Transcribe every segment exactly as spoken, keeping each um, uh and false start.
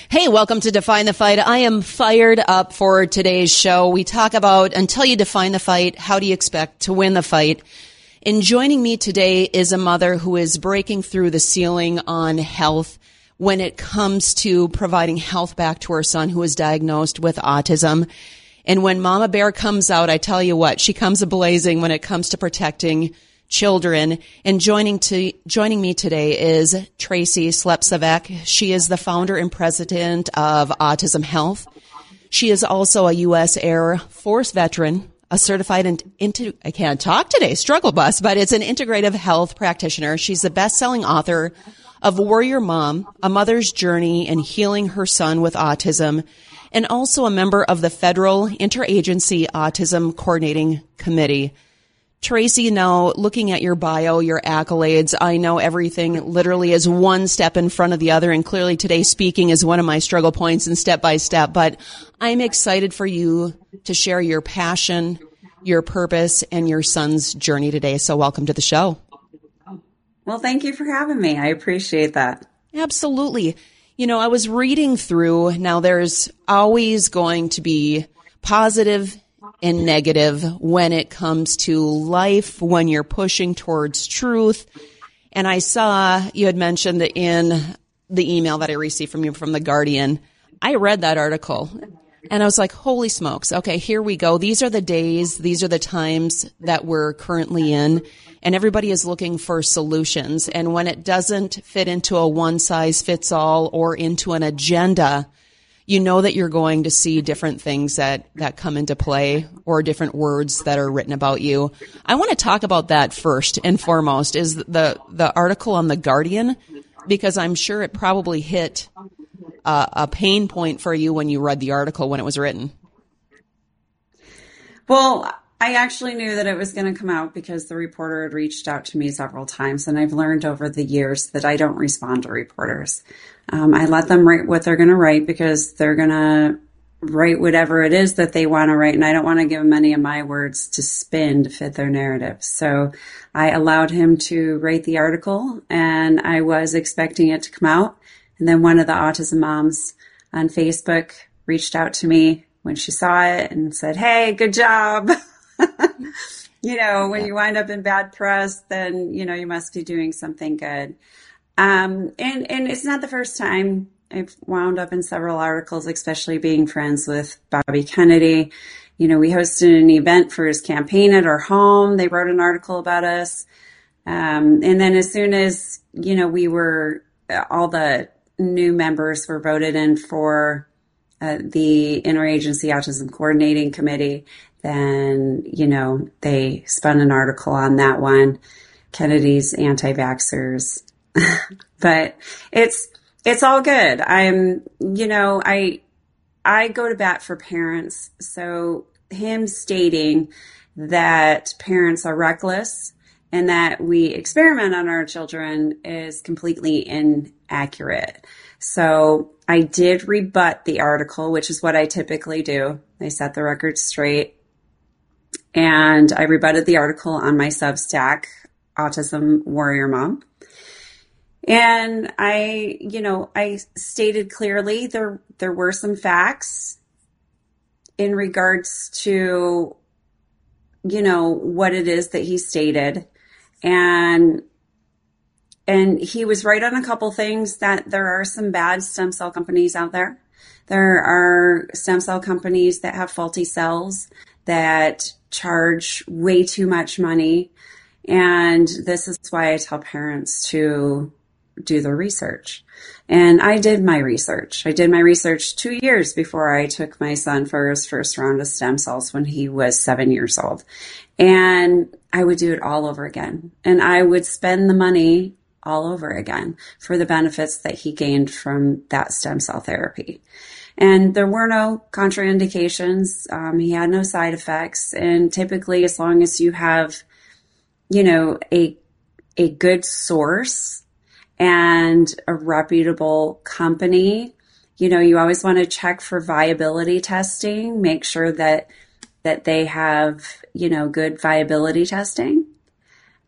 Hey, welcome to Define the Fight. I am fired up for today's show. We talk about, until you define the fight, how do you expect to win the fight? And joining me today is a mother who is breaking through the ceiling on health when it comes to providing health back to her son who is diagnosed with autism. And when Mama Bear comes out, I tell you what, she comes a-blazing when it comes to protecting children. And joining to joining me today is Tracy Slepcevac. She is the founder and president of Autism Health. She is also a U S Air Force veteran, a certified and into I can't talk today, struggle bus, but it's an integrative health practitioner. She's the best-selling author of Warrior Mom, A Mother's Journey in Healing Her Son with Autism, and also a member of the Federal Interagency Autism Coordinating Committee. Tracy, now looking at your bio, your accolades, I know everything literally is one step in front of the other, and clearly today speaking is one of my struggle points and step by step, but I'm excited for you to share your passion, your purpose, and your son's journey today. So welcome to the show. Well, thank you for having me. I appreciate that. Absolutely. You know, I was reading through, now there's always going to be positive and negative when it comes to life, when you're pushing towards truth. And I saw you had mentioned in the email that I received from you from The Guardian. I read that article and I was like, holy smokes. Okay, here we go. These are the days, these are the times that we're currently in, and everybody is looking for solutions. And when it doesn't fit into a one size fits all or into an agenda, you know that you're going to see different things that, that come into play or different words that are written about you. I want to talk about that first and foremost is the, the article on The Guardian, because I'm sure it probably hit a, a pain point for you when you read the article when it was written. Well, I actually knew that it was going to come out because the reporter had reached out to me several times, and I've learned over the years that I don't respond to reporters. Um, I let them write what they're going to write because they're going to write whatever it is that they want to write, and I don't want to give them any of my words to spin to fit their narrative. So I allowed him to write the article, and I was expecting it to come out. And then one of the autism moms on Facebook reached out to me when she saw it and said, "Hey, good job." You know, when you wind up in bad press, then, you know, you must be doing something good. Um, and, and it's not the first time I've wound up in several articles, especially being friends with Bobby Kennedy. You know, we hosted an event for his campaign at our home. They wrote an article about us. Um, and then as soon as, you know, we were, all the new members were voted in for uh, the Interagency Autism Coordinating Committee, then, you know, they spun an article on that one, Kennedy's anti-vaxxers. But it's, it's all good. I'm, you know, I, I go to bat for parents. So him stating that parents are reckless and that we experiment on our children is completely inaccurate. So I did rebut the article, which is what I typically do. I set the record straight. And I rebutted the article on my Substack, Autism Warrior Mom. And I, you know, I stated clearly there, there were some facts in regards to, you know, what it is that he stated. And, and he was right on a couple things, that there are some bad stem cell companies out there. There are stem cell companies that have faulty cells that charge way too much money. And this is why I tell parents to do the research. And I did my research. I did my research two years before I took my son for his first round of stem cells when he was seven years old. And I would do it all over again. And I would spend the money all over again for the benefits that he gained from that stem cell therapy. And there were no contraindications. Um, he had no side effects. And typically, as long as you have, you know, a, a good source and a reputable company, you know, you always want to check for viability testing, make sure that, that they have, you know, good viability testing.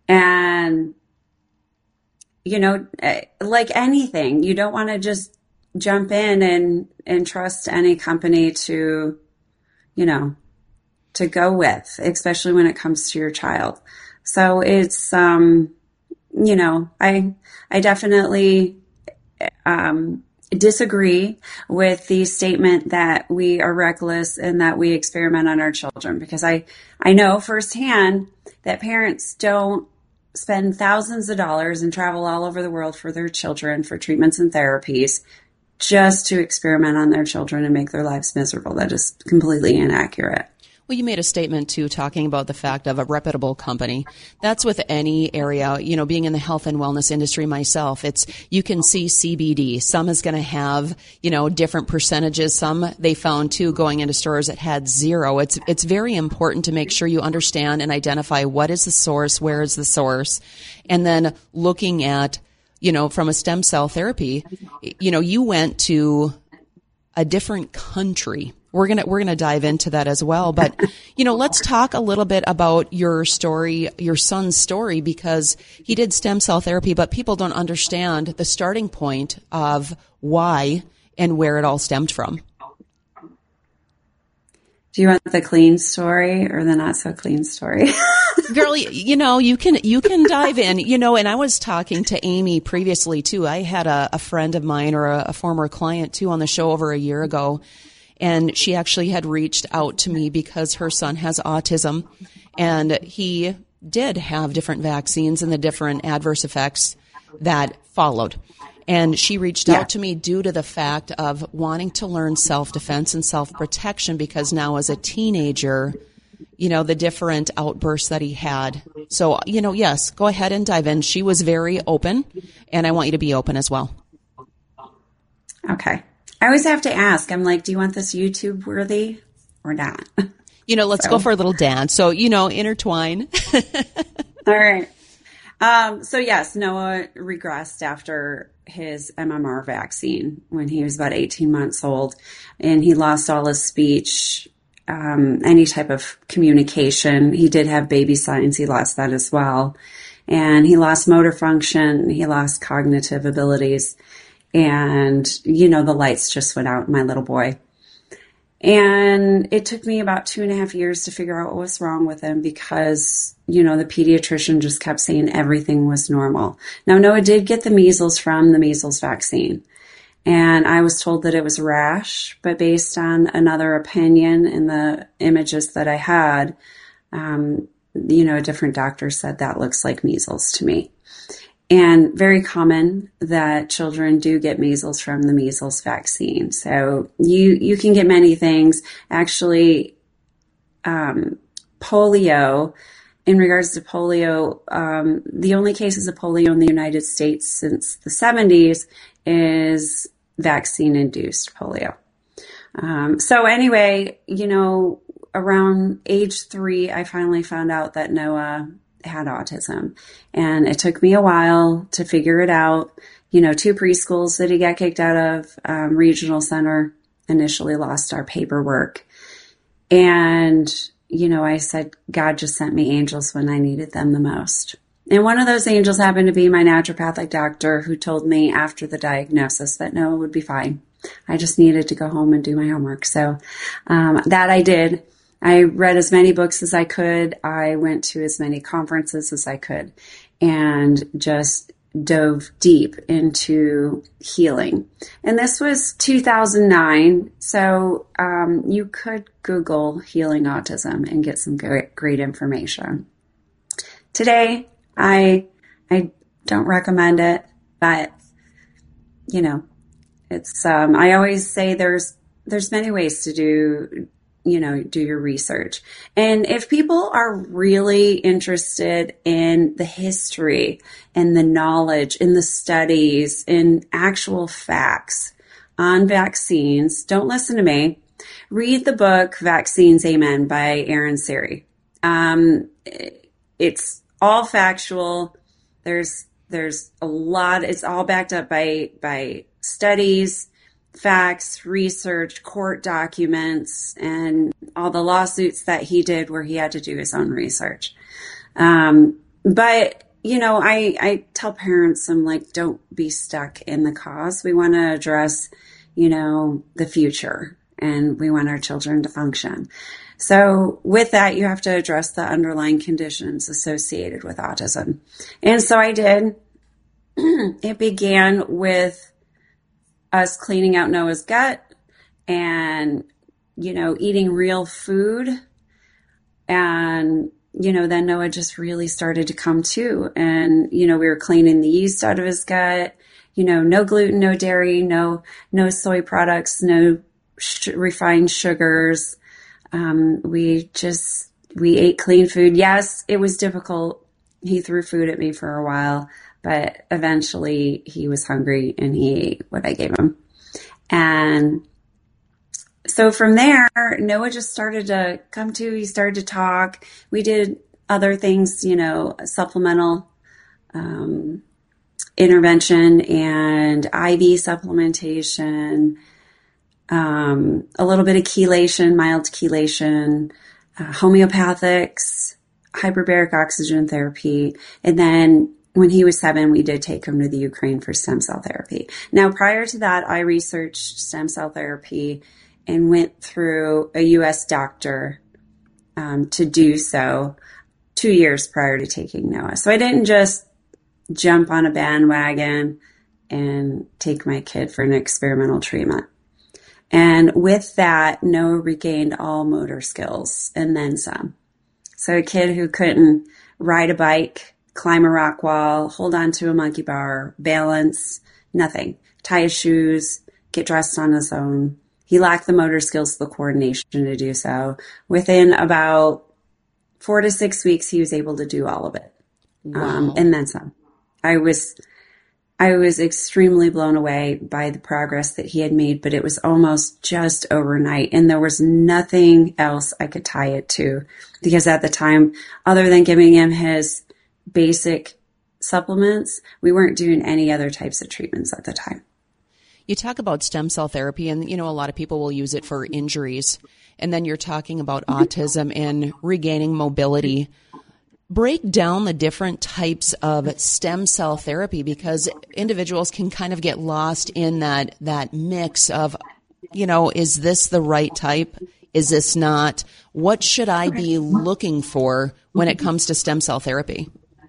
And, you know, like anything, you don't want to just jump in and, and trust any company to, you know, to go with, especially when it comes to your child. So it's, um, you know, I, I definitely, um, disagree with the statement that we are reckless and that we experiment on our children, because I, I know firsthand that parents don't spend thousands of dollars and travel all over the world for their children for treatments and therapies just to experiment on their children and make their lives miserable. That is completely inaccurate. Well, you made a statement, too, talking about the fact of a reputable company. That's with any area, you know, being in the health and wellness industry myself. It's, you can see C B D. Some is going to have, you know, different percentages. Some they found, too, going into stores that had zero. It's, it's very important to make sure you understand and identify what is the source, where is the source, and then looking at, you know, from a stem cell therapy, you know, you went to a different country. We're going to, we're going to dive into that as well. But, you know, let's talk a little bit about your story, your son's story, because he did stem cell therapy, but people don't understand the starting point of why and where it all stemmed from. Do you want the clean story or the not so clean story? Girl, you know, you can, you can dive in, you know, and I was talking to Amy previously too. I had a, a friend of mine or a, a former client too on the show over a year ago. And she actually had reached out to me because her son has autism, and he did have different vaccines and the different adverse effects that followed. And she reached yeah. out to me due to the fact of wanting to learn self-defense and self-protection, because now as a teenager, you know, the different outbursts that he had. So, you know, yes, go ahead and dive in. She was very open, and I want you to be open as well. Okay. I always have to ask, I'm like, do you want this YouTube worthy or not? You know, let's so. go for a little dance. So, you know, intertwine. All right. Um, so yes, Noah regressed after his M M R vaccine when he was about eighteen months old, and he lost all his speech, um, any type of communication. He did have baby signs. He lost that as well. And he lost motor function. He lost cognitive abilities. And, you know, the lights just went out in my little boy. And it took me about two and a half years to figure out what was wrong with him, because, you know, the pediatrician just kept saying everything was normal. Now, Noah did get the measles from the measles vaccine. And I was told that it was rash, but based on another opinion and the images that I had, um, you know, a different doctor said that looks like measles to me. And very common that children do get measles from the measles vaccine. So you, you can get many things. Actually, um, polio, in regards to polio, um, the only cases of polio in the United States since the seventies is vaccine-induced polio. Um, so anyway, you know, around age three, I finally found out that Noah had autism, and it took me a while to figure it out. You know, two preschools that he got kicked out of, um, regional center, initially lost our paperwork. And, you know, I said, God just sent me angels when I needed them the most. And one of those angels happened to be my naturopathic doctor, who told me after the diagnosis that Noah would be fine. I just needed to go home and do my homework. So, um, that I did. I read as many books as I could. I went to as many conferences as I could, and just dove deep into healing. And this was two thousand nine. So um, you could Google healing autism and get some great, great information. Today, I I don't recommend it, but you know, it's um, I always say there's there's many ways to do. you know, do your research. And if people are really interested in the history and the knowledge in the studies and actual facts on vaccines, don't listen to me. Read the book Vaccines Amen by Aaron Siri. Um, it's all factual. There's, there's a lot, it's all backed up by, by studies, facts, research, court documents, and all the lawsuits that he did where he had to do his own research. Um, but you know, I, I tell parents, I'm like, don't be stuck in the cause. We want to address, you know, the future, and we want our children to function. So with that, you have to address the underlying conditions associated with autism. And so I did. It began with us cleaning out Noah's gut and, you know, eating real food. And, you know, then Noah just really started to come to. And, you know, we were cleaning the yeast out of his gut, you know, no gluten, no dairy, no, no soy products, no sh- refined sugars. Um, we just, we ate clean food. Yes, it was difficult. He threw food at me for a while, but eventually he was hungry and he ate what I gave him. And so from there, Noah just started to come to, he started to talk. We did other things, you know, supplemental um, intervention and I V supplementation, um, a little bit of chelation, mild chelation, uh, homeopathics, hyperbaric oxygen therapy. And then when he was seven, we did take him to the Ukraine for stem cell therapy. Now, prior to that, I researched stem cell therapy and went through a U S doctor um, to do so two years prior to taking Noah. So I didn't just jump on a bandwagon and take my kid for an experimental treatment. And with that, Noah regained all motor skills and then some. So a kid who couldn't ride a bike, climb a rock wall, hold on to a monkey bar, balance, nothing, tie his shoes, get dressed on his own. He lacked the motor skills, the coordination to do so. Within about four to six weeks, he was able to do all of it. Wow. Um, and then some. I was, I was extremely blown away by the progress that he had made, but it was almost just overnight. And there was nothing else I could tie it to, because at the time, other than giving him his basic supplements, we weren't doing any other types of treatments at the time. You talk about stem cell therapy, and, you know, a lot of people will use it for injuries. And then you're talking about autism and regaining mobility. Break down the different types of stem cell therapy, because individuals can kind of get lost in that, that mix of, you know, is this the right type? Is this not? What should I be looking for when it comes to stem cell therapy?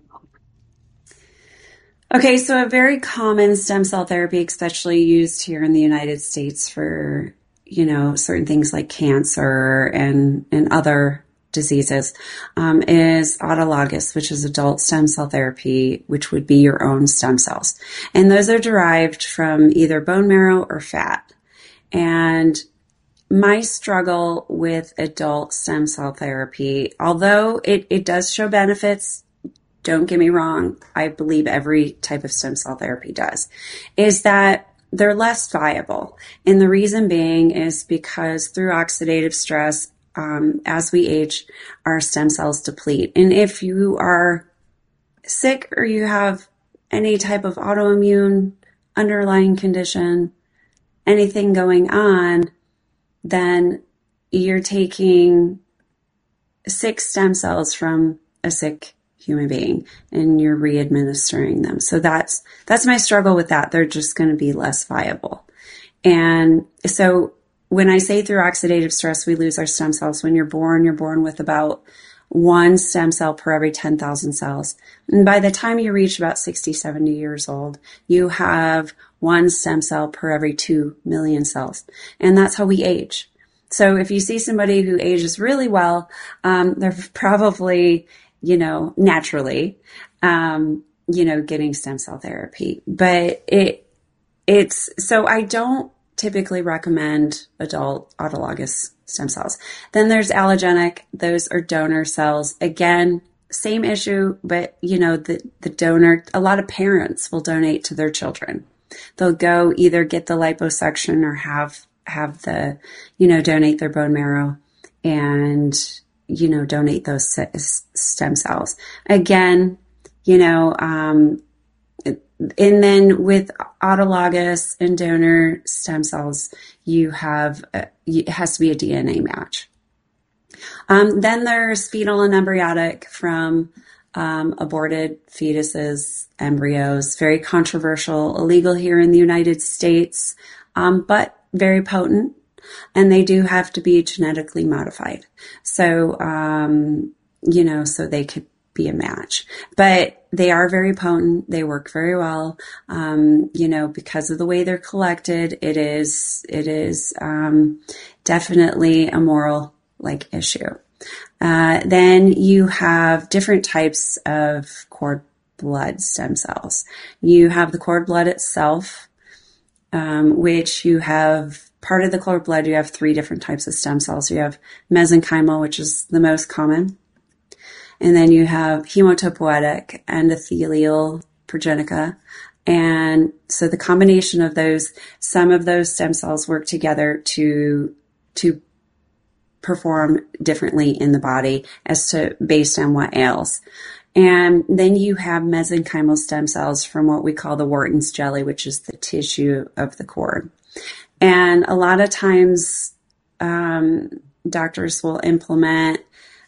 Okay, so a very common stem cell therapy, especially used here in the United States for, you know, certain things like cancer and, and other diseases, um, is autologous, which is adult stem cell therapy, which would be your own stem cells. And those are derived from either bone marrow or fat. And my struggle with adult stem cell therapy, although it, it does show benefits, don't get me wrong, I believe every type of stem cell therapy does, is that they're less viable. And the reason being is because through oxidative stress, um, as we age, our stem cells deplete. And if you are sick or you have any type of autoimmune underlying condition, anything going on, then you're taking sick stem cells from a sick human being and you're re-administering them. So that's, that's my struggle with that. They're just going to be less viable. And so when I say through oxidative stress, we lose our stem cells. When you're born, you're born with about one stem cell per every ten thousand cells. And by the time you reach about sixty, seventy years old, you have one stem cell per every two million cells. And that's how we age. So if you see somebody who ages really well, um, they're probably, you know, naturally, um, you know, getting stem cell therapy. But it, it's, so I don't typically recommend adult autologous stem cells. Then there's allogenic. Those are donor cells. Again, same issue, but you know, the, the donor, a lot of parents will donate to their children. They'll go either get the liposuction or have, have the, you know, donate their bone marrow and, you know, donate those stem cells. Again, you know, um, and then with autologous and donor stem cells, you have, a, it has to be a D N A match. Um, then there's fetal and embryonic from um, aborted fetuses, embryos. Very controversial, illegal here in the United States, um, but very potent. And they do have to be genetically modified. So, um, you know, so they could be a match. But they are very potent. They work very well. Um, you know, because of the way they're collected, it is, it is, um, definitely a moral, like, issue. Uh, then you have different types of cord blood stem cells. You have the cord blood itself, um, which you have part of the cord blood. You have three different types of stem cells. You have mesenchymal, which is the most common. And then you have hematopoietic, endothelial, progenica. And so the combination of those, some of those stem cells work together to, to perform differently in the body as to based on what ails. And then you have mesenchymal stem cells from what we call the Wharton's jelly, which is the tissue of the cord. And a lot of times, um, doctors will implement,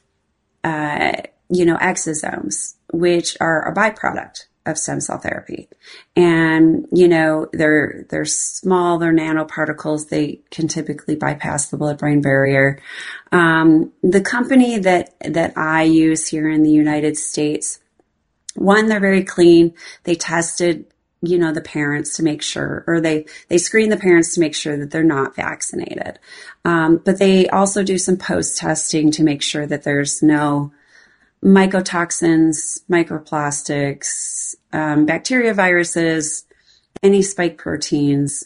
uh, you know, exosomes, which are a byproduct of stem cell therapy. And, you know, they're, they're small, they're nanoparticles. They can typically bypass the blood-brain barrier. Um, the company that, that I use here in the United States, one, they're very clean. They tested, you know, the parents to make sure, or they, they screen the parents to make sure that they're not vaccinated. Um, but they also do some post-testing to make sure that there's no mycotoxins, microplastics, um, bacteria, viruses, any spike proteins.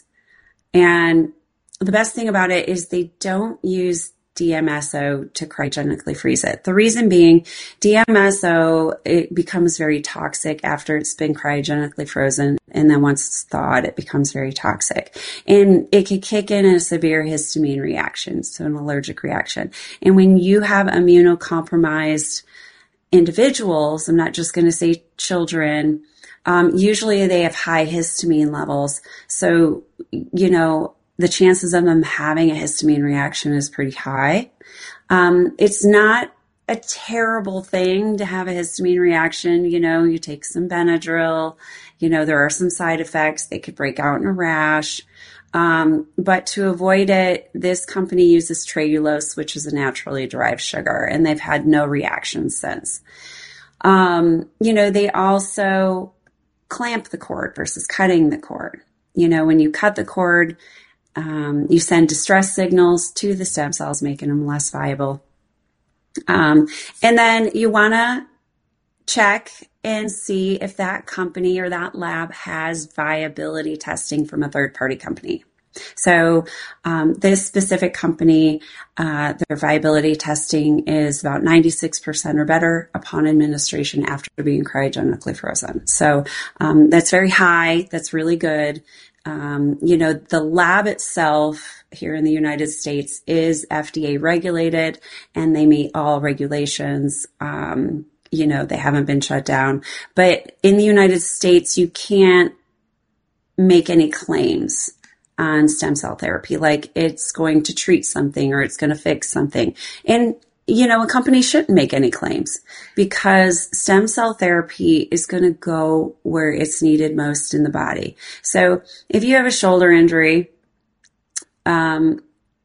And the best thing about it is they don't use D M S O to cryogenically freeze it. The reason being, D M S O, it becomes very toxic after it's been cryogenically frozen. And then once it's thawed, it becomes very toxic. And it could kick in a severe histamine reaction, so an allergic reaction. And when you have immunocompromised individuals, I'm not just going to say children, um, usually they have high histamine levels. So, you know, the chances of them having a histamine reaction is pretty high. Um, it's not a terrible thing to have a histamine reaction. You know, you take some Benadryl, you know, there are some side effects. They could break out in a rash. Um, but to avoid it, this company uses Traylose, which is a naturally derived sugar, and they've had no reactions since. Um, you know, they also clamp the cord versus cutting the cord. You know, when you cut the cord, um, you send distress signals to the stem cells, making them less viable. Um, and then you want to check and see if that company or that lab has viability testing from a third-party company. So um, this specific company, uh, their viability testing is about ninety-six percent or better upon administration after being cryogenically frozen. So um, that's very high. That's really good. Um, you know, the lab itself here in the United States is F D A regulated, and they meet all regulations. Um, you know, they haven't been shut down. But in the United States, you can't make any claims on stem cell therapy, like it's going to treat something or it's going to fix something. And, you know, a company shouldn't make any claims because stem cell therapy is going to go where it's needed most in the body. So if you have a shoulder injury, um,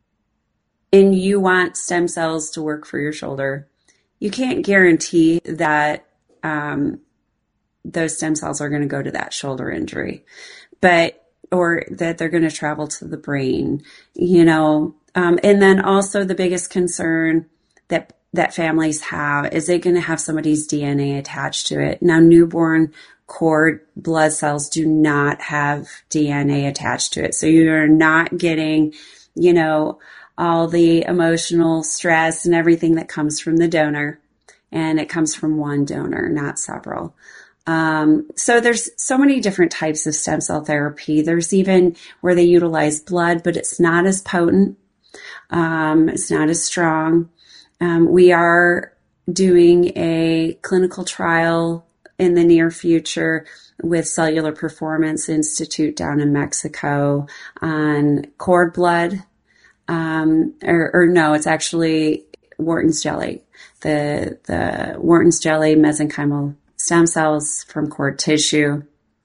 and you want stem cells to work for your shoulder, you can't guarantee that um, those stem cells are going to go to that shoulder injury, but or that they're going to travel to the brain, you know. Um, and then also the biggest concern that that families have is they're going to have somebody's D N A attached to it. Now, newborn cord blood cells do not have D N A attached to it, so you're not getting, you know, all the emotional stress and everything that comes from the donor. And it comes from one donor, not several. Um, so there's so many different types of stem cell therapy. There's even where they utilize blood, but it's not as potent. Um, it's not as strong. Um, we are doing a clinical trial in the near future with Cellular Performance Institute down in Mexico on cord blood. Um, or, or no, it's actually Wharton's jelly, the, the Wharton's jelly mesenchymal stem cells from cord tissue.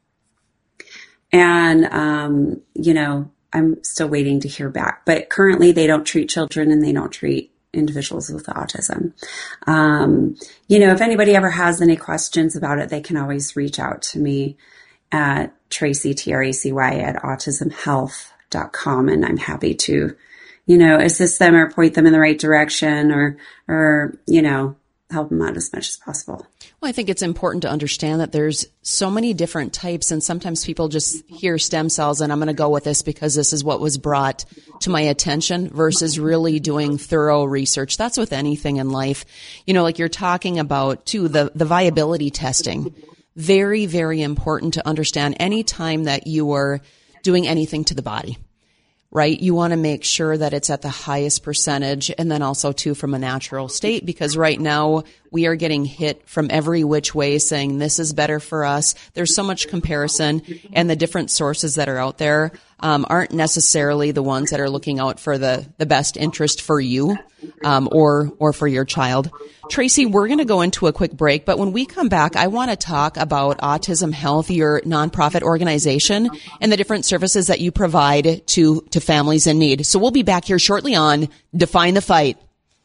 And, um, you know, I'm still waiting to hear back, but currently they don't treat children and they don't treat individuals with autism. Um, you know, if anybody ever has any questions about it, they can always reach out to me at Tracy, T R A C Y, at autism health dot com. And I'm happy to, you know, assist them or point them in the right direction or, or, you know, help them out as much as possible. Well, I think it's important to understand that there's so many different types, and sometimes people just hear stem cells and I'm going to go with this because this is what was brought to my attention versus really doing thorough research. That's with anything in life. You know, like you're talking about too, the, the viability testing. Very, very important to understand any time that you are doing anything to the body. Right? You want to make sure that it's at the highest percentage, and then also too from a natural state, because right now we are getting hit from every which way saying this is better for us. There's so much comparison, and the different sources that are out there um, aren't necessarily the ones that are looking out for the, the best interest for you um, or or for your child. Tracy, we're going to go into a quick break, but when we come back, I want to talk about Autism Health, your nonprofit organization, and the different services that you provide to, to families in need. So we'll be back here shortly on Define the Fight.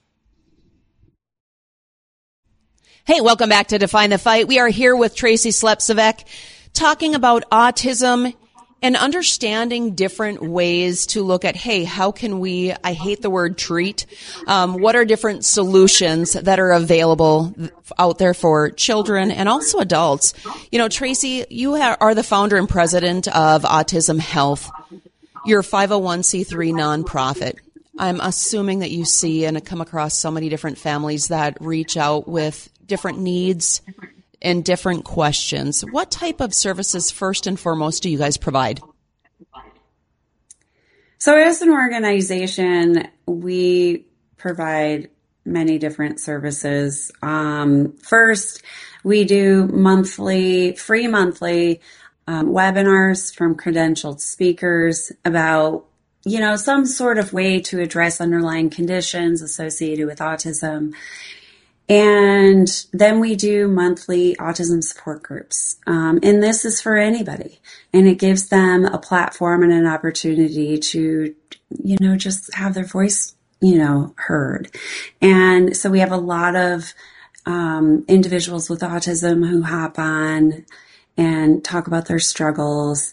Hey, welcome back to Define the Fight. We are here with Tracy Slepcevic talking about autism and understanding different ways to look at, hey, how can we, I hate the word treat, um, what are different solutions that are available out there for children and also adults? You know, Tracy, you are the founder and president of Autism Health. You're a five oh one c three nonprofit. I'm assuming that you see and come across so many different families that reach out with different needs and different questions. What type of services, first and foremost, do you guys provide? So as an organization, we provide many different services. Um, first, we do monthly, free monthly um, webinars from credentialed speakers about, you know, some sort of way to address underlying conditions associated with autism. And then we do monthly autism support groups. Um, and this is for anybody. And it gives them a platform and an opportunity to, you know, just have their voice, you know, heard. And so we have a lot of um, individuals with autism who hop on and talk about their struggles.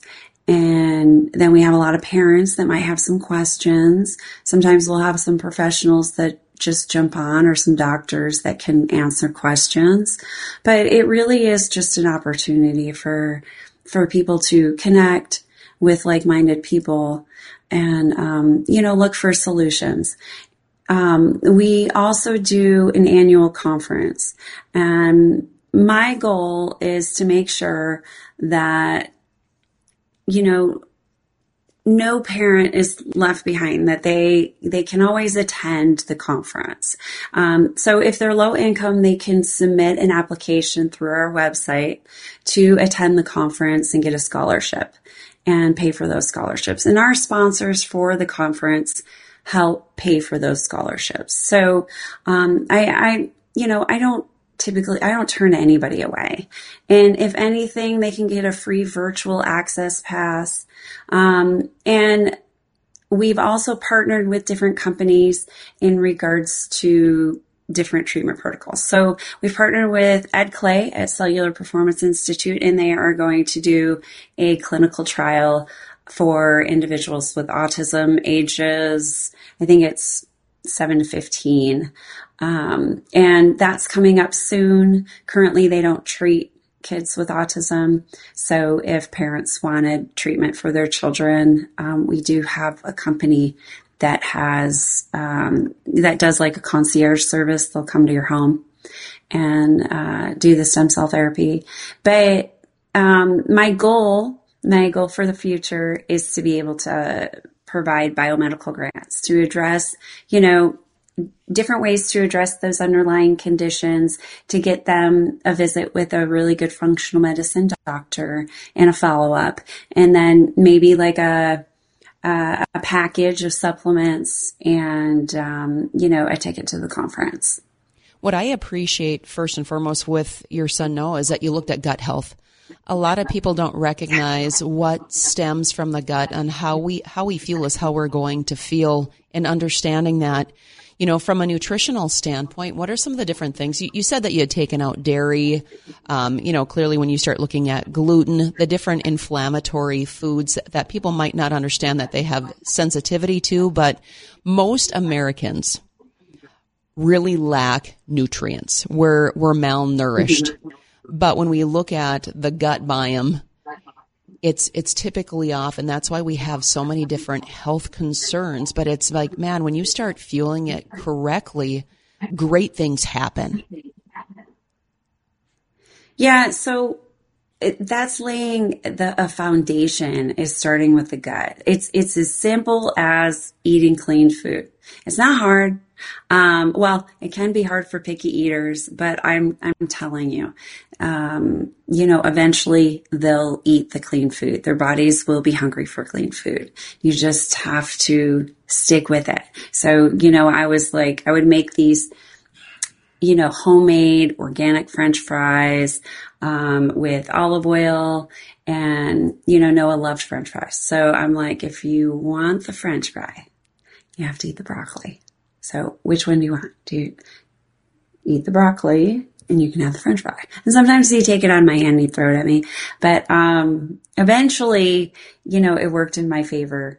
And then we have a lot of parents that might have some questions. Sometimes we'll have some professionals that just jump on, or some doctors that can answer questions. But it really is just an opportunity for for people to connect with like-minded people and, um, you know, look for solutions. Um, we also do an annual conference. And my goal is to make sure that, you know, no parent is left behind, that they, they can always attend the conference. Um, so if they're low income, they can submit an application through our website to attend the conference and get a scholarship and pay for those scholarships. And our sponsors for the conference help pay for those scholarships. So, um, I, I, you know, I don't, Typically, I don't turn anybody away. And if anything, they can get a free virtual access pass. Um, and we've also partnered with different companies in regards to different treatment protocols. So we've partnered with Ed Clay at Cellular Performance Institute, and they are going to do a clinical trial for individuals with autism ages, I think it's seven to fifteen. Um, and that's coming up soon. Currently, they don't treat kids with autism. So if parents wanted treatment for their children, um, we do have a company that has, um, that does like a concierge service. They'll come to your home and, uh, do the stem cell therapy. But, um, my goal, my goal for the future is to be able to provide biomedical grants to address, you know, different ways to address those underlying conditions, to get them a visit with a really good functional medicine doctor and a follow-up. And then maybe like a, uh, a package of supplements, and, um, you know, a ticket to the conference. What I appreciate first and foremost with your son Noah is that you looked at gut health. A lot of people don't recognize what stems from the gut, and how we how we feel is how we're going to feel, and understanding that, you know, from a nutritional standpoint, what are some of the different things? You, you said that you had taken out dairy. Um, you know, clearly when you start looking at gluten, the different inflammatory foods that people might not understand that they have sensitivity to, but most Americans really lack nutrients. We're, we're malnourished. But when we look at the gut biome, it's, it's typically off. And that's why we have so many different health concerns. But it's like, man, when you start fueling it correctly, great things happen. Yeah. So it, that's laying the, a foundation, is starting with the gut. It's, it's as simple as eating clean food. It's not hard. Um, well, it can be hard for picky eaters, but I'm, I'm telling you, um, you know, eventually they'll eat the clean food. Their bodies will be hungry for clean food. You just have to stick with it. So, you know, I was like, I would make these, you know, homemade organic French fries, um, with olive oil, and, you know, Noah loved French fries. So I'm like, if you want the French fry, you have to eat the broccoli. So which one do you want? Do you eat the broccoli and you can have the French fry? And sometimes he'd take it on my hand and he'd throw it at me. But um eventually, you know, it worked in my favor.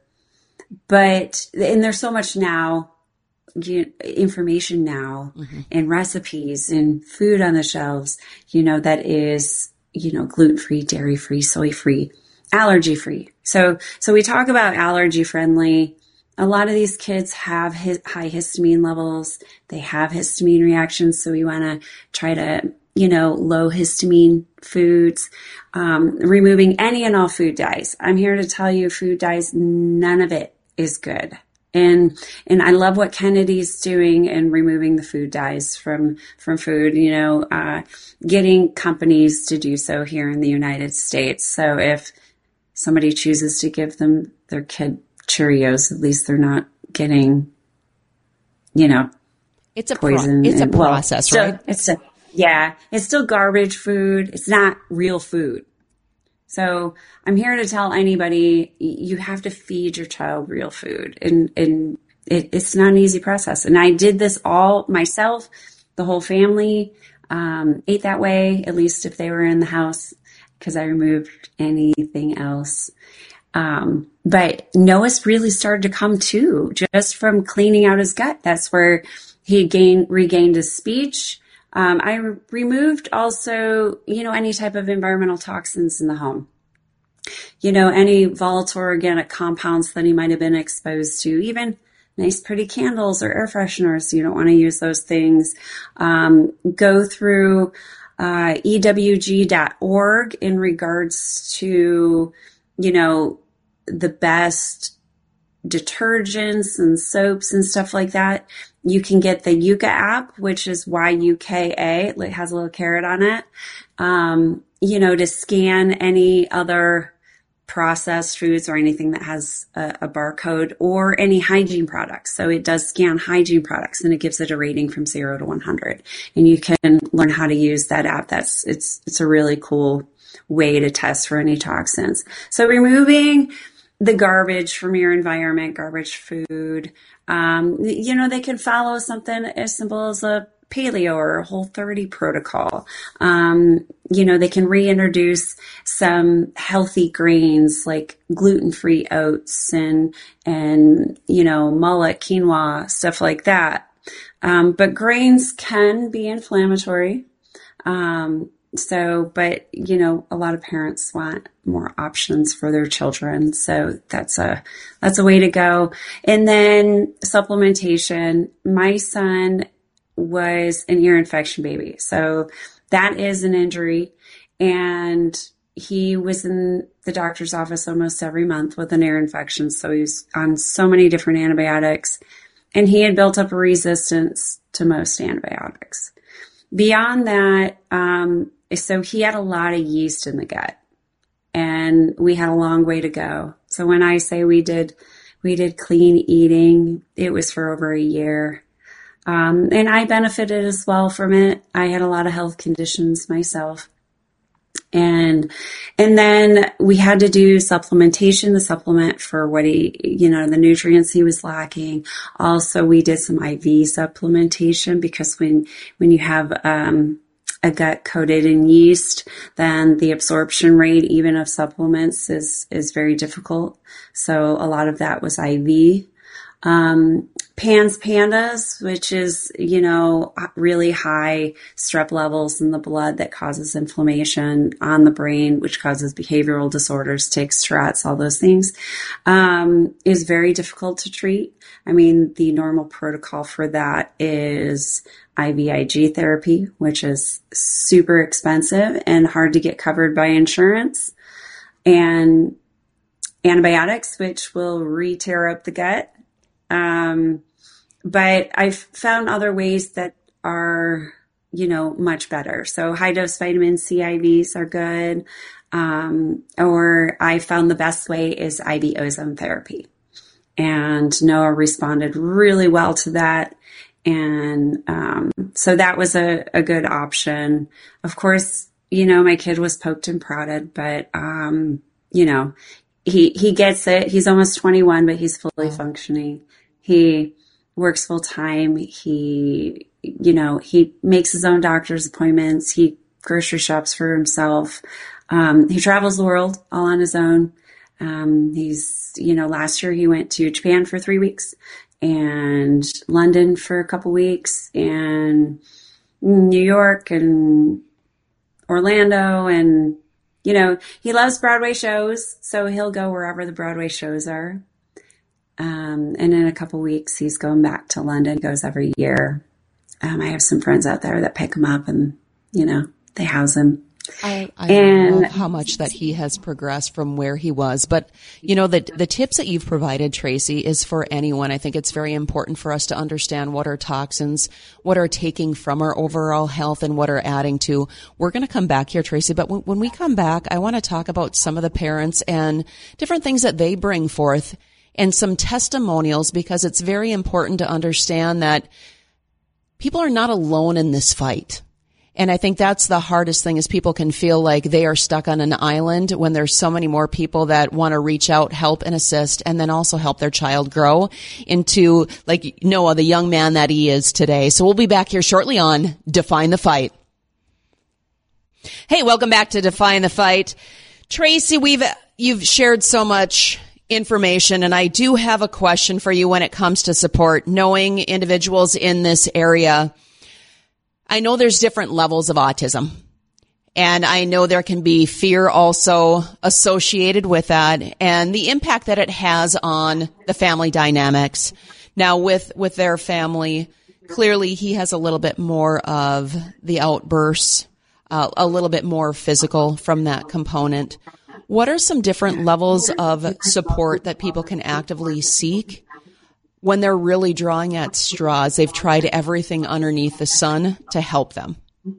But, and there's so much now, you, information now, mm-hmm. and recipes and food on the shelves, you know, that is, you know, gluten-free, dairy-free, soy-free, allergy-free. So, so we talk about allergy-friendly. A lot of these kids have his, high histamine levels. They have histamine reactions. So we want to try to, you know, low histamine foods, um, removing any and all food dyes. I'm here to tell you, food dyes, none of it is good. And, and I love what Kennedy's doing in removing the food dyes from, from food, you know, uh, getting companies to do so here in the United States. So if somebody chooses to give them their kid Cheerios, at least they're not getting, you know, it's a poison. Pro- it's and, a process, well, right? Still, it's a, yeah, it's still garbage food. It's not real food. So I'm here to tell anybody, you have to feed your child real food, and, and it, it's not an easy process. And I did this all myself. The whole family, um, ate that way, at least if they were in the house, because I removed anything else. Um, but Noah's really started to come to just from cleaning out his gut. That's where he gained, regained his speech. Um, I re- removed also, you know, any type of environmental toxins in the home. You know, any volatile organic compounds that he might have been exposed to, even nice pretty candles or air fresheners. You don't want to use those things. Um, go through, uh, E W G dot org in regards to, you know, the best detergents and soaps and stuff like that. You can get the Yuka app, which is Y U K A. It has a little carrot on it. Um, you know, to scan any other processed foods or anything that has a, a barcode, or any hygiene products. So it does scan hygiene products, and it gives it a rating from zero to one hundred. And you can learn how to use that app. That's, it's, it's a really cool way to test for any toxins. So removing the garbage from your environment, garbage food. Um, you know, they can follow something as simple as a paleo or a Whole thirty protocol. Um, you know, they can reintroduce some healthy grains like gluten-free oats and, and, you know, mullet, quinoa, stuff like that. Um, but grains can be inflammatory. Um, So, but, you know, a lot of parents want more options for their children. So that's a, that's a way to go. And then supplementation. My son was an ear infection baby. So that is an injury. And he was in the doctor's office almost every month with an ear infection. So he was on so many different antibiotics, and he had built up a resistance to most antibiotics. Beyond that, um, so he had a lot of yeast in the gut, and we had a long way to go. So when I say we did We did clean eating. It was for over a year. Um, and I benefited as well from it. I had a lot of health conditions myself. And, and then we had to do supplementation, the supplement for what he, you know, the nutrients he was lacking. Also, we did some I V supplementation because when, when you have, um, a gut coated in yeast, then the absorption rate, even of supplements, is, is very difficult. So a lot of that was I V. Um, Pans Pandas, which is, you know, really high strep levels in the blood that causes inflammation on the brain, which causes behavioral disorders, tics, Tourette's, all those things, um, is very difficult to treat. I mean, the normal protocol for that is I V I G therapy, which is super expensive and hard to get covered by insurance, and antibiotics, which will re-tear up the gut. Um, but I've found other ways that are, you know, much better. So high dose vitamin C I Vs are good. Um, or I found the best way is I V ozone therapy, and Noah responded really well to that. And, um, so that was a, a good option. Of course, you know, my kid was poked and prodded, but, um, you know, he, he gets it. He's almost twenty-one, but he's fully functioning. He works full time. He, you know, he makes his own doctor's appointments. He grocery shops for himself. Um, he travels the world all on his own. Um, he's, you know, last year he went to Japan for three weeks and London for a couple weeks and New York and Orlando, and, you know, he loves Broadway shows, so he'll go wherever the Broadway shows are. Um, and in a couple weeks, he's going back to London, goes every year. Um, I have some friends out there that pick him up and, you know, they house him. I, I and, love how much that he has progressed from where he was. But, you know, the, the tips that you've provided, Tracy, is for anyone. I think it's very important for us to understand what are toxins, what are taking from our overall health, and what are adding to. We're going to come back here, Tracy, but when, when we come back, I want to talk about some of the parents and different things that they bring forth and some testimonials, because it's very important to understand that people are not alone in this fight. And I think that's the hardest thing, is people can feel like they are stuck on an island when there's so many more people that want to reach out, help and assist, and then also help their child grow into, like Noah, the young man that he is today. So we'll be back here shortly on Define the Fight. Hey, welcome back to Define the Fight. Tracy, we've, you've shared so much information, and I do have a question for you when it comes to support, knowing individuals in this area. I know there's different levels of autism, and I know there can be fear also associated with that, and the impact that it has on the family dynamics. Now with, with their family, clearly he has a little bit more of the outbursts, uh, a little bit more physical from that component. What are some different levels of support that people can actively seek when they're really drawing at straws? They've tried everything underneath the sun to help them.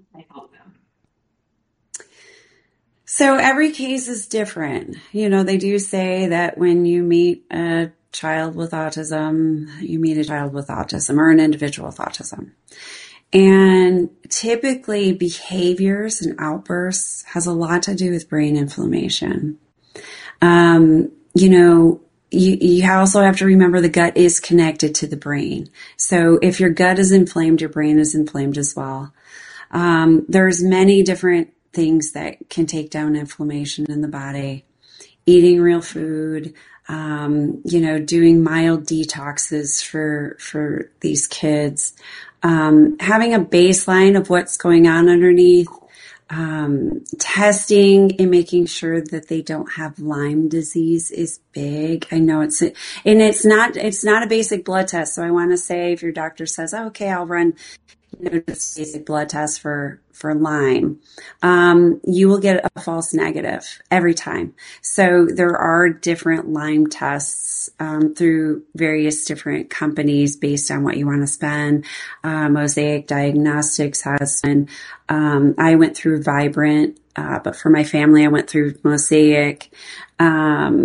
So every case is different. You know, they do say that when you meet a child with autism, you meet a child with autism or an individual with autism. And typically behaviors and outbursts has a lot to do with brain inflammation. Um, you know, You, you also have to remember the gut is connected to the brain. So if your gut is inflamed, your brain is inflamed as well. Um, there's many different things that can take down inflammation in the body. Eating real food, um, you know, doing mild detoxes for, for these kids, um, having a baseline of what's going on underneath. Um, testing and making sure that they don't have Lyme disease is big. I know it's, and it's not, it's not a basic blood test. So I want to say, if your doctor says, oh, okay, I'll run, you know, this basic blood test for, for Lyme, um, you will get a false negative every time. So there are different Lyme tests, um, through various different companies based on what you want to spend. Uh, Mosaic Diagnostics has one. Um, I went through Vibrant, uh, but for my family, I went through Mosaic. Um,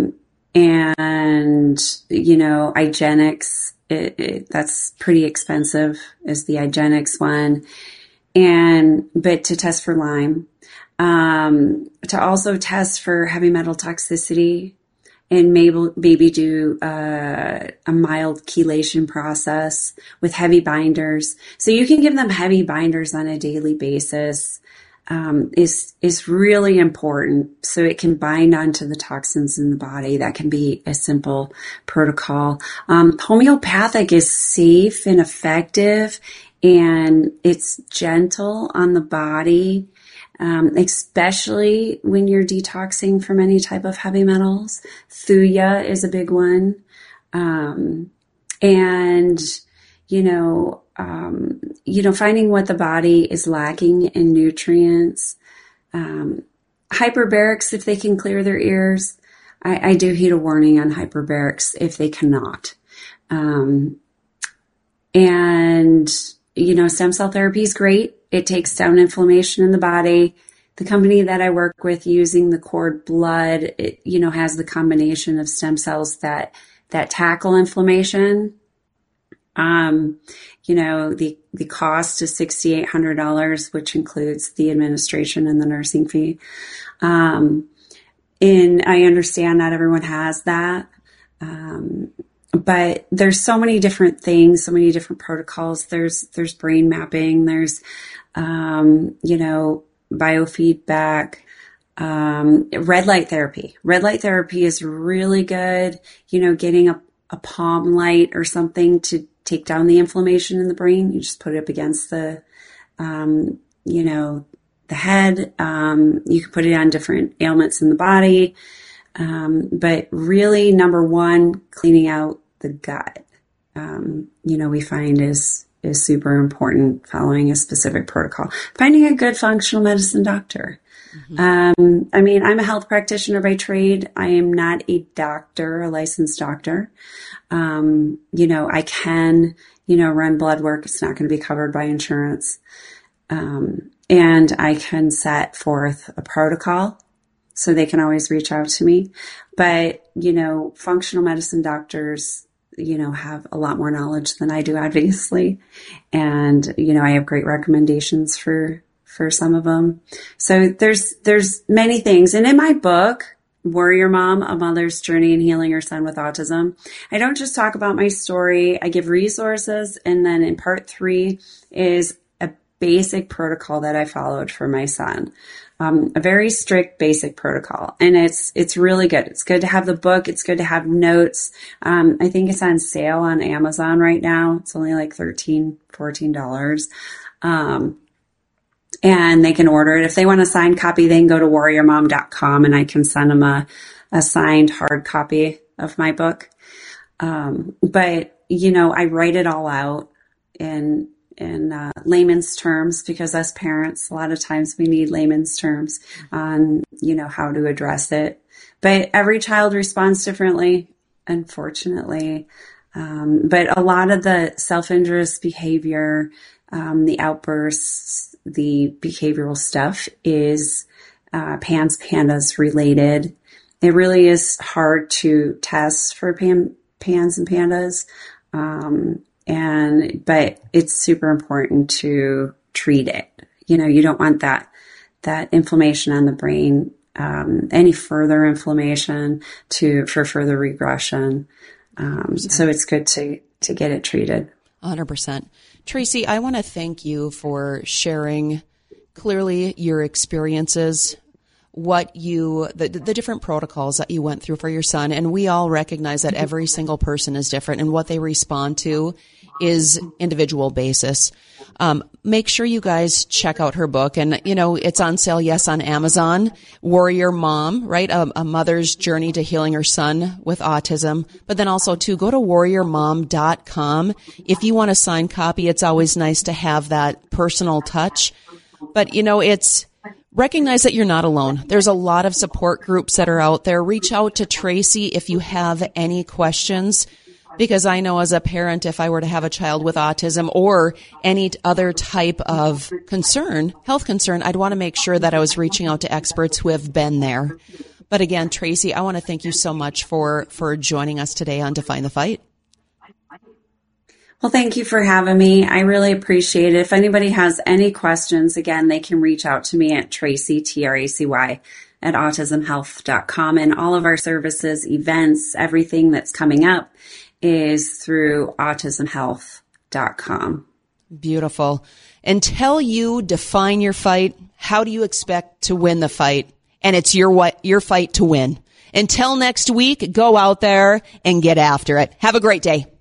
And, you know, IGeneX, it, it, that's pretty expensive, is the IGeneX one. And, but to test for Lyme, um, to also test for heavy metal toxicity, and maybe, maybe do uh, a mild chelation process with heavy binders. So you can give them heavy binders on a daily basis. Um, is is really important, so it can bind onto the toxins in the body. That can be a simple protocol. Um, homeopathic is safe and effective, and it's gentle on the body, um, especially when you're detoxing from any type of heavy metals. Thuya is a big one, um, and you know. Um, you know, finding what the body is lacking in nutrients. Um, hyperbarics, if they can clear their ears. I, I do heed a warning on hyperbarics if they cannot. Um, and, you know, stem cell therapy is great. It takes down inflammation in the body. The company that I work with using the cord blood, it, you know, has the combination of stem cells that, that tackle inflammation. Um, you know, the, the cost is six thousand eight hundred dollars, which includes the administration and the nursing fee. Um, and I understand not everyone has that. Um, but there's so many different things, so many different protocols. There's, there's brain mapping. There's, um, you know, biofeedback, um, red light therapy. Red light therapy is really good. You know, getting a, a palm light or something to take down the inflammation in the brain. You just put it up against the, um, you know, the head. Um, you can put it on different ailments in the body. Um, but really, number one, cleaning out the gut, um, you know, we find is, is super important, following a specific protocol. Finding a good functional medicine doctor. Mm-hmm. Um, I mean, I'm a health practitioner by trade. I am not a doctor, a licensed doctor. Um, you know, I can, you know, run blood work. It's not going to be covered by insurance. Um, and I can set forth a protocol, so they can always reach out to me. But, you know, functional medicine doctors, you know, have a lot more knowledge than I do, obviously. And, you know, I have great recommendations for, for some of them. So there's, there's many things. And in my book, Warrior Mom, A Mother's Journey in Healing Her Son with Autism, I don't just talk about my story. I give resources. And then in part three is a basic protocol that I followed for my son. Um, a very strict basic protocol. And it's, it's really good. It's good to have the book. It's good to have notes. Um, I think it's on sale on Amazon right now. It's only like thirteen dollars, fourteen dollars. Um, And they can order it. If they want a signed copy, they can go to warrior mom dot com and I can send them a, a signed hard copy of my book. Um, but, you know, I write it all out in, in uh, layman's terms, because as parents, a lot of times we need layman's terms on, you know, how to address it. But every child responds differently, unfortunately. Um, but a lot of the self-injurious behavior, um, the outbursts, the behavioral stuff is uh, P A N S, PANDAS related. It really is hard to test for P A N S and PANDAS. Um, and, but it's super important to treat it. You know, you don't want that, that inflammation on the brain, um, any further inflammation to, for further regression. Um, so it's good to, to get it treated. one hundred percent. Tracy, I want to thank you for sharing clearly your experiences, what you, the, the different protocols that you went through for your son. And we all recognize that every single person is different and what they respond to is individual basis. Um, make sure you guys check out her book. And, you know, it's on sale, yes, on Amazon. Warrior Mom, right? A, a mother's journey to healing her son with autism. But then also, too, go to warrior mom dot com. If you want a signed copy, it's always nice to have that personal touch. But, you know, it's recognize that you're not alone. There's a lot of support groups that are out there. Reach out to Tracy if you have any questions. Because I know as a parent, if I were to have a child with autism or any other type of concern, health concern, I'd want to make sure that I was reaching out to experts who have been there. But again, Tracy, I want to thank you so much for, for joining us today on Define the Fight. Well, thank you for having me. I really appreciate it. If anybody has any questions, again, they can reach out to me at Tracy, T R A C Y, at autism health dot com. And all of our services, events, everything that's coming up is through autism health dot com. Beautiful. Until you define your fight, how do you expect to win the fight? And it's your your fight to win. Until next week, go out there and get after it. Have a great day.